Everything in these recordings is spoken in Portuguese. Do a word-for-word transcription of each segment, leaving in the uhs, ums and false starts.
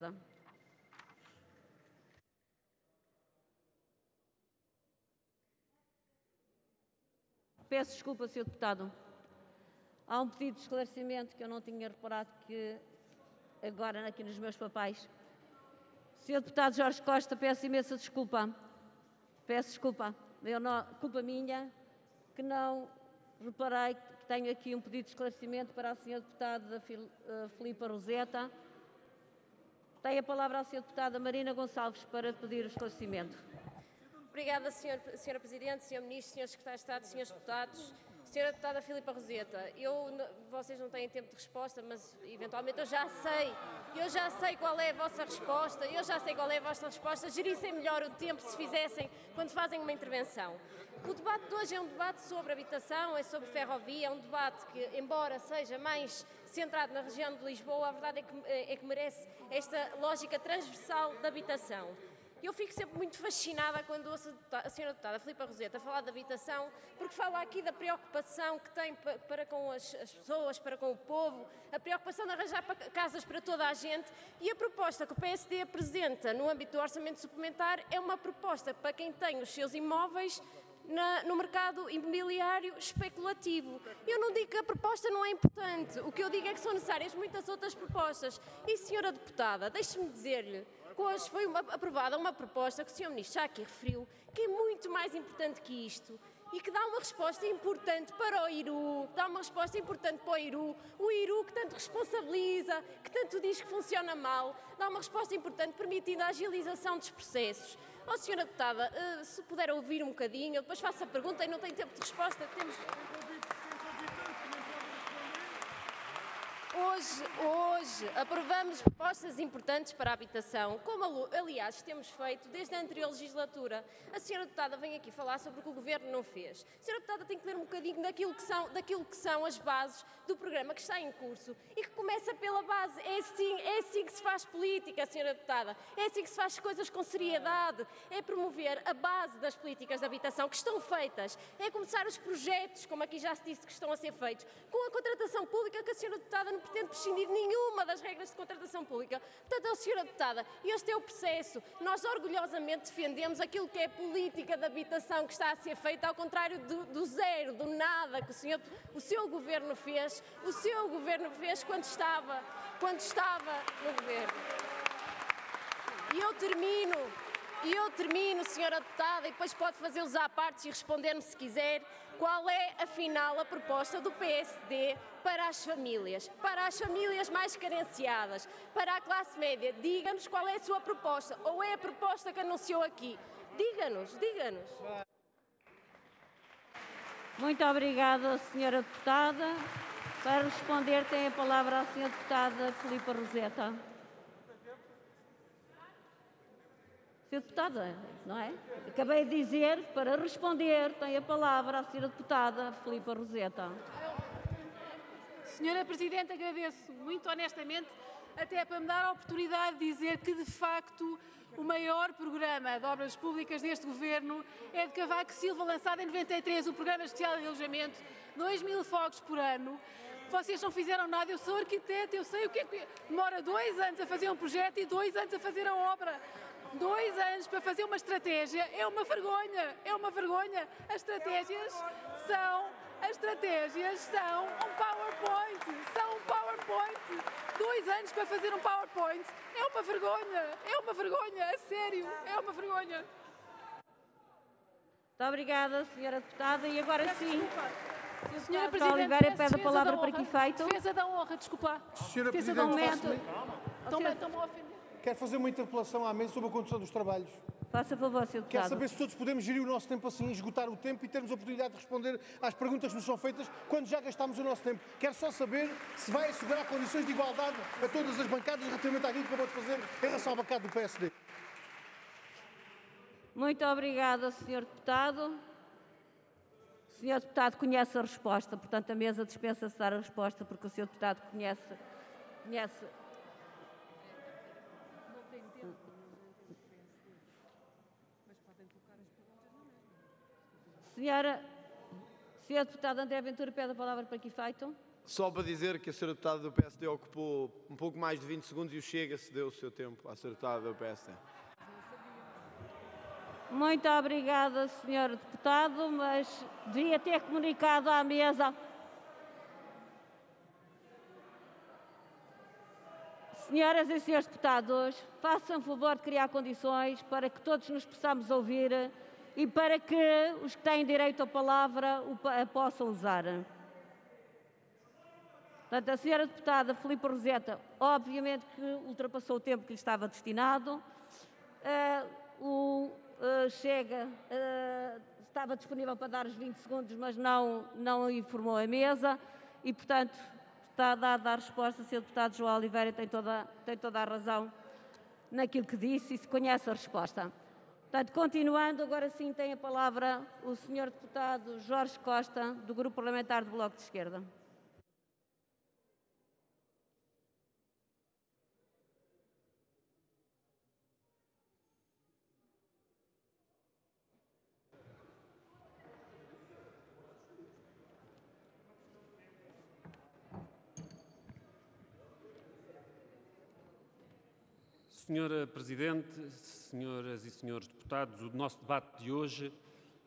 Peço desculpa, senhor Deputado. Há um pedido de esclarecimento que eu não tinha reparado que agora aqui nos meus papéis. senhor Deputado Jorge Costa, peço imensa desculpa. Peço desculpa. Eu não, culpa minha que não reparei que tenho aqui um pedido de esclarecimento para a senhora Deputada Filipa Roseta. Tem a palavra a senhora Deputada Marina Gonçalves para pedir o esclarecimento. Obrigada, senhora Presidente, senhor Ministro, senhores Secretários de Estado, senhores Deputados. senhora Deputada Filipa Roseta, eu, vocês não têm tempo de resposta, mas eventualmente eu já sei, eu já sei qual é a vossa resposta, eu já sei qual é a vossa resposta, gerissem melhor o tempo se fizessem quando fazem uma intervenção. O debate de hoje é um debate sobre habitação, é sobre ferrovia, é um debate que, embora seja mais centrado na região de Lisboa, a verdade é que, é que merece esta lógica transversal da habitação. Eu fico sempre muito fascinada quando ouço a senhora Deputada Filipa Roseta falar de habitação, porque fala aqui da preocupação que tem para com as, as pessoas, para com o povo, a preocupação de arranjar casas para toda a gente, e a proposta que o P S D apresenta no âmbito do orçamento suplementar é uma proposta para quem tem os seus imóveis Na, no mercado imobiliário especulativo. Eu não digo que a proposta não é importante, o que eu digo é que são necessárias muitas outras propostas. E, senhora Deputada, deixe-me dizer-lhe que hoje foi uma, aprovada uma proposta que o senhor Ministro já aqui referiu, que é muito mais importante que isto e que dá uma resposta importante para o I R U, dá uma resposta importante para o I R U, o I R U que tanto responsabiliza, que tanto diz que funciona mal, dá uma resposta importante permitindo a agilização dos processos. Oh, senhora Deputada, se puder ouvir um bocadinho, eu depois faço a pergunta e não tenho tempo de resposta, temos... Hoje, hoje aprovamos propostas importantes para a habitação, como aliás temos feito desde a anterior legislatura. A senhora Deputada vem aqui falar sobre o que o Governo não fez. A senhora Deputada tem que ler um bocadinho daquilo que são, daquilo que são as bases do programa que está em curso e que começa pela base. É assim, é assim que se faz política, senhora Deputada. É assim que se faz coisas com seriedade. É promover a base das políticas de habitação que estão feitas. É começar os projetos, como aqui já se disse, que estão a ser feitos, com a contratação pública que a senhora Deputada não pretende prescindir nenhuma das regras de contratação pública. Portanto, senhora Deputada, este é o processo. Nós orgulhosamente defendemos aquilo que é a política de habitação que está a ser feita, ao contrário do, do zero, do nada que o, senhor, o seu Governo fez, o seu Governo fez quando estava, quando estava no Governo. E eu termino, e eu termino, senhora Deputada, e depois pode fazê-los à parte e responder-me se quiser, qual é, afinal, a proposta do P S D para as famílias, para as famílias mais carenciadas, para a classe média. Diga-nos qual é a sua proposta, ou é a proposta que anunciou aqui. Diga-nos, diga-nos. Muito obrigada, senhora Deputada. Para responder, tem a palavra a senhora Deputada Filipa Roseta. senhora Deputada, não é? Acabei de dizer, para responder, tem a palavra a senhora Deputada Filipa Roseta. Senhora Presidente, agradeço muito honestamente, até para me dar a oportunidade de dizer que, de facto, o maior programa de obras públicas deste Governo é de Cavaco Silva, lançado em noventa e três, o Programa Especial de Alojamento, dois mil fogos por ano. Vocês não fizeram nada, eu sou arquiteta, eu sei o que é que demora dois anos a fazer um projeto e dois anos a fazer a obra. Dois anos para fazer uma estratégia é uma vergonha, é uma vergonha. As estratégias são, as estratégias são um PowerPoint, são um PowerPoint. Dois anos para fazer um PowerPoint é uma vergonha, é uma vergonha, a sério, é uma vergonha. Muito obrigada, senhora Deputada, e agora Peço sim. Desculpa. Senhora Presidente, Oliveira pede a palavra para que efeito? Defesa da honra, desculpa. Senhora Defesa Presidente, da honra. Estão-me a ofender. Quero fazer uma interpelação à mesa sobre a condução dos trabalhos. Faça favor, senhor Deputado. Quero saber se todos podemos gerir o nosso tempo assim, esgotar o tempo e termos a oportunidade de responder às perguntas que nos são feitas quando já gastámos o nosso tempo. Quero só saber se vai assegurar condições de igualdade a todas as bancadas relativamente àquilo que acabou de fazer em relação à bancada do P S D. Muito obrigada, senhor Deputado. O senhor Deputado conhece a resposta, portanto a mesa dispensa-se dar a resposta porque o senhor Deputado conhece... conhece Senhora, senhor Deputado André Ventura pede a palavra para que efeito? Só para dizer que a senhora deputada do P S D ocupou um pouco mais de vinte segundos e o Chega cedeu o seu tempo à senhora deputada do P S D. Muito obrigada, senhor Deputado, mas devia ter comunicado à mesa. Senhoras e senhores deputados, façam favor de criar condições para que todos nos possamos ouvir e para que os que têm direito à palavra a possam usar. Portanto, a senhora deputada Filipe Roseta, obviamente que ultrapassou o tempo que lhe estava destinado. Uh, o uh, Chega uh, estava disponível para dar os vinte segundos, mas não, não informou a mesa e, portanto, está dada a resposta. O senhor deputado João Oliveira tem toda, tem toda a razão naquilo que disse e se conhece a resposta. Portanto, continuando, agora sim tem a palavra o senhor deputado Jorge Costa, do Grupo Parlamentar do Bloco de Esquerda. Senhora Presidente, senhoras e senhores deputados, o nosso debate de hoje uh,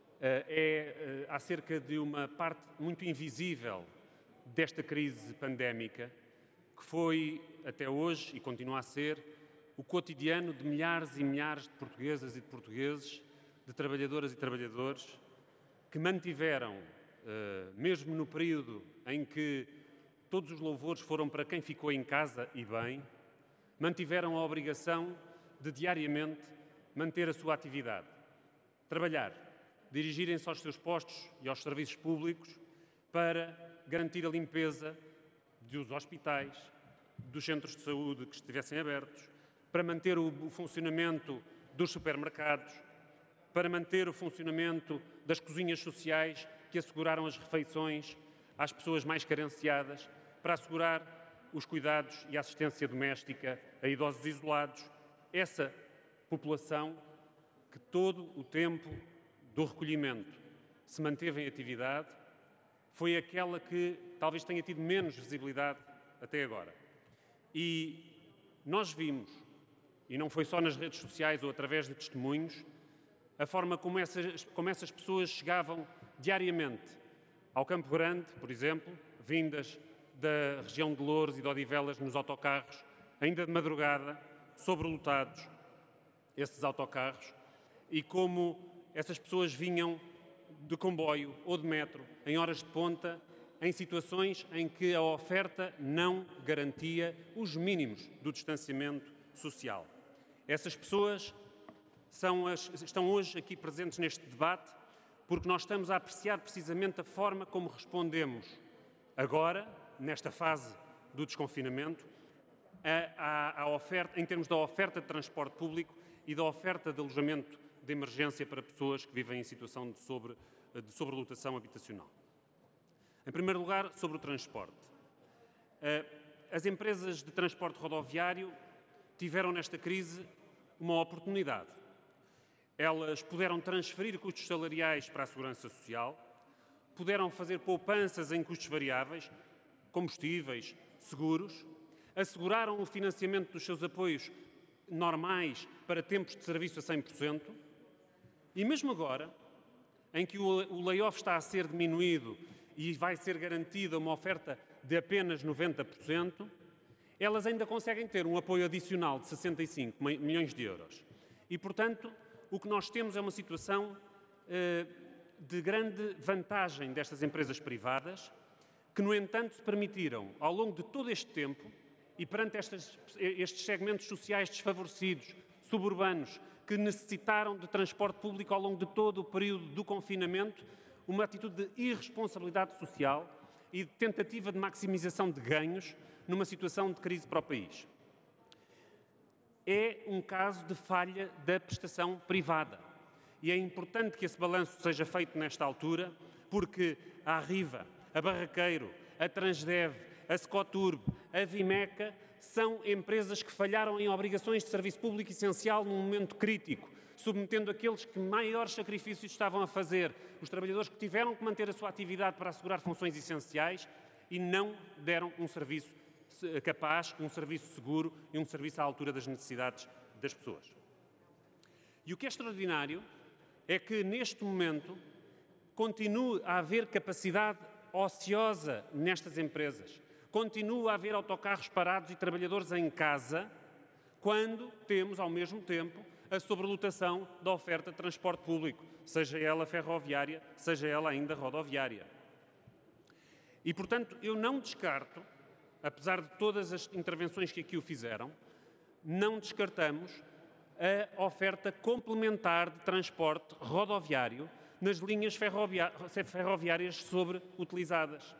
é uh, acerca de uma parte muito invisível desta crise pandémica, que foi, até hoje, e continua a ser, o cotidiano de milhares e milhares de portuguesas e de portugueses, de trabalhadoras e trabalhadores, que mantiveram, uh, mesmo no período em que todos os louvores foram para quem ficou em casa e bem, mantiveram a obrigação de, diariamente, manter a sua atividade. Trabalhar, dirigirem-se aos seus postos e aos serviços públicos para garantir a limpeza dos hospitais, dos centros de saúde que estivessem abertos, para manter o funcionamento dos supermercados, para manter o funcionamento das cozinhas sociais que asseguraram as refeições às pessoas mais carenciadas, para assegurar os cuidados e a assistência doméstica a idosos isolados, essa população que todo o tempo do recolhimento se manteve em atividade, foi aquela que talvez tenha tido menos visibilidade até agora. E nós vimos, e não foi só nas redes sociais ou através de testemunhos, a forma como essas, como essas pessoas chegavam diariamente ao Campo Grande, por exemplo, vindas da região de Louros e de Odivelas nos autocarros, ainda de madrugada, sobrelotados, esses autocarros, e como essas pessoas vinham de comboio ou de metro, em horas de ponta, em situações em que a oferta não garantia os mínimos do distanciamento social. Essas pessoas são as, estão hoje aqui presentes neste debate porque nós estamos a apreciar precisamente a forma como respondemos agora, nesta fase do desconfinamento, a, a, a oferta, em termos da oferta de transporte público e da oferta de alojamento de emergência para pessoas que vivem em situação de, sobre, de sobrelotação habitacional. Em primeiro lugar, sobre o transporte. As empresas de transporte rodoviário tiveram nesta crise uma oportunidade. Elas puderam transferir custos salariais para a segurança social, puderam fazer poupanças em custos variáveis, combustíveis, seguros, asseguraram o financiamento dos seus apoios normais para tempos de serviço a cem por cento e mesmo agora, em que o layoff está a ser diminuído e vai ser garantida uma oferta de apenas noventa por cento, elas ainda conseguem ter um apoio adicional de sessenta e cinco milhões de euros. E, portanto, o que nós temos é uma situação eh, de grande vantagem destas empresas privadas, que, no entanto, se permitiram, ao longo de todo este tempo, e perante estas, estes segmentos sociais desfavorecidos, suburbanos, que necessitaram de transporte público ao longo de todo o período do confinamento, uma atitude de irresponsabilidade social e de tentativa de maximização de ganhos numa situação de crise para o país. É um caso de falha da prestação privada. E é importante que esse balanço seja feito nesta altura, porque a Arriva, a Barraqueiro, a Transdev, a Secoturb, a Vimeca são empresas que falharam em obrigações de serviço público essencial num momento crítico, submetendo aqueles que maiores sacrifícios estavam a fazer, os trabalhadores que tiveram que manter a sua atividade para assegurar funções essenciais, e não deram um serviço capaz, um serviço seguro e um serviço à altura das necessidades das pessoas. E o que é extraordinário é que, neste momento, continua a haver capacidade ociosa nestas empresas. Continua a haver autocarros parados e trabalhadores em casa, quando temos, ao mesmo tempo, a sobrelotação da oferta de transporte público, seja ela ferroviária, seja ela ainda rodoviária. E, portanto, eu não descarto, apesar de todas as intervenções que aqui o fizeram, não descartamos a oferta complementar de transporte rodoviário nas linhas ferroviárias sobreutilizadas.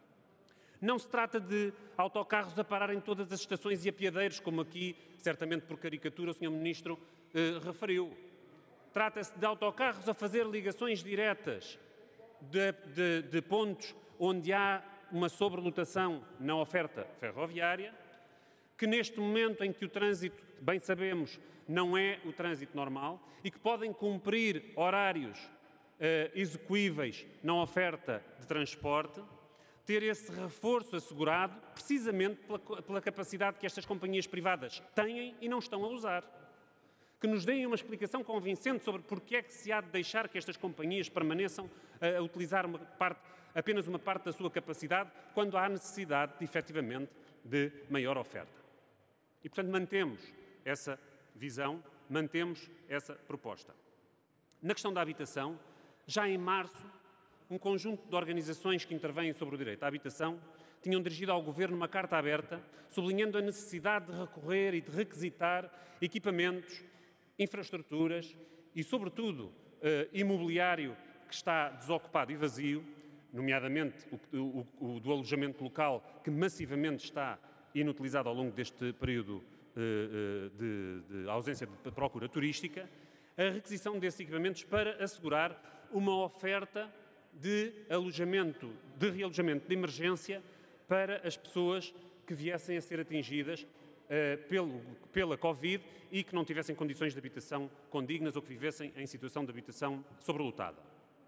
Não se trata de autocarros a parar em todas as estações e apiadeiros, como aqui, certamente por caricatura, o senhor Ministro eh, referiu. Trata-se de autocarros a fazer ligações diretas de, de, de pontos onde há uma sobrelotação na oferta ferroviária, que neste momento em que o trânsito, bem sabemos, não é o trânsito normal e que podem cumprir horários eh, execuíveis na oferta de transporte, ter esse reforço assegurado precisamente pela, pela capacidade que estas companhias privadas têm e não estão a usar. Que nos deem uma explicação convincente sobre porque é que se há de deixar que estas companhias permaneçam a, a utilizar uma parte, apenas uma parte da sua capacidade, quando há necessidade, de, efetivamente, de maior oferta. E, portanto, mantemos essa visão, mantemos essa proposta. Na questão da habitação, já em março, um conjunto de organizações que intervêm sobre o direito à habitação tinham dirigido ao Governo uma carta aberta, sublinhando a necessidade de recorrer e de requisitar equipamentos, infraestruturas e, sobretudo, eh, imobiliário que está desocupado e vazio, nomeadamente o, o, o do alojamento local, que massivamente está inutilizado ao longo deste período eh, de, de ausência de procura turística, a requisição desses equipamentos para assegurar uma oferta de alojamento, de realojamento de emergência para as pessoas que viessem a ser atingidas uh, pelo, pela Covid e que não tivessem condições de habitação condignas ou que vivessem em situação de habitação sobrelotada.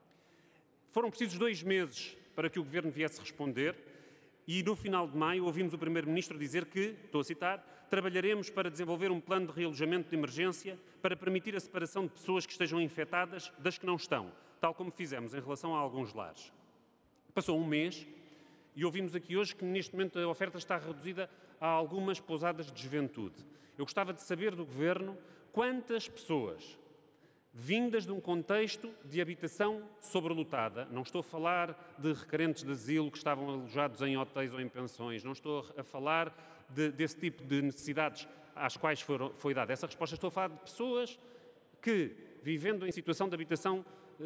Foram precisos dois meses para que o Governo viesse responder e, no final de maio, ouvimos o Primeiro-Ministro dizer que, estou a citar, trabalharemos para desenvolver um plano de realojamento de emergência para permitir a separação de pessoas que estejam infectadas das que não estão, tal como fizemos em relação a alguns lares. Passou um mês e ouvimos aqui hoje que neste momento a oferta está reduzida a algumas pousadas de juventude. Eu gostava de saber do Governo quantas pessoas, vindas de um contexto de habitação sobrelotada, não estou a falar de requerentes de asilo que estavam alojados em hotéis ou em pensões, não estou a falar de, desse tipo de necessidades às quais foram, foi dada essa resposta, estou a falar de pessoas que, vivendo em situação de habitação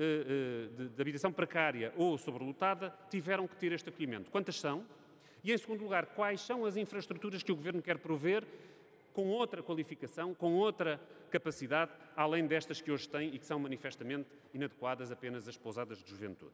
De, de habitação precária ou sobrelotada, tiveram que ter este acolhimento. Quantas são? E, em segundo lugar, quais são as infraestruturas que o Governo quer prover com outra qualificação, com outra capacidade, além destas que hoje tem e que são manifestamente inadequadas apenas às pousadas de juventude?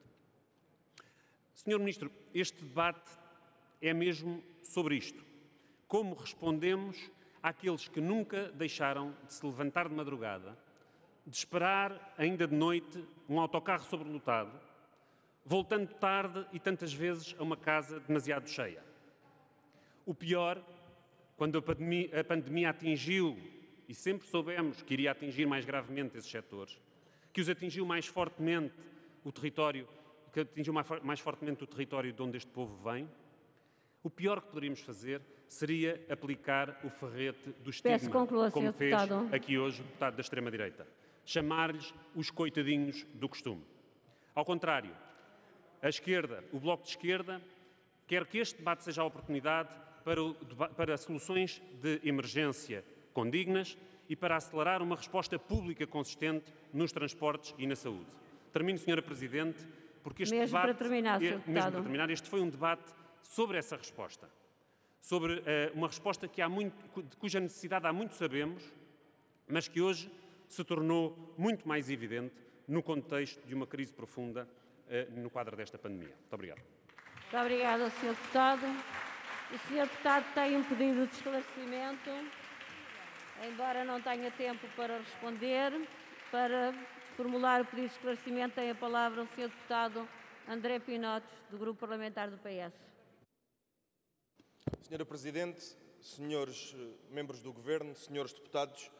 senhor Ministro, este debate é mesmo sobre isto. Como respondemos àqueles que nunca deixaram de se levantar de madrugada, de esperar, ainda de noite, um autocarro sobrelotado, voltando tarde e tantas vezes a uma casa demasiado cheia. O pior, quando a pandemia, a pandemia atingiu, e sempre soubemos que iria atingir mais gravemente esses setores, que os atingiu mais fortemente o território, que atingiu mais, mais fortemente o território de onde este povo vem, o pior que poderíamos fazer seria aplicar o ferrete do estigma, conclua, como fez deputado. aqui hoje o deputado da extrema-direita. Chamar-lhes os coitadinhos do costume. Ao contrário, a esquerda, o Bloco de Esquerda, quer que este debate seja a oportunidade para, o, para soluções de emergência condignas e para acelerar uma resposta pública consistente nos transportes e na saúde. Termino, senhora Presidente, porque este mesmo debate... Para terminar, senhor mesmo para terminar, este foi um debate sobre essa resposta. Sobre uh, uma resposta que há muito, de cuja necessidade há muito sabemos, mas que hoje se tornou muito mais evidente no contexto de uma crise profunda uh, no quadro desta pandemia. Muito obrigado. Muito obrigada, senhor Deputado. O senhor Deputado tem um pedido de esclarecimento, embora não tenha tempo para responder. Para formular o pedido de esclarecimento tem a palavra o senhor Deputado André Pinotes, do Grupo Parlamentar do P S. senhora Presidente, senhores membros do Governo, senhores deputados,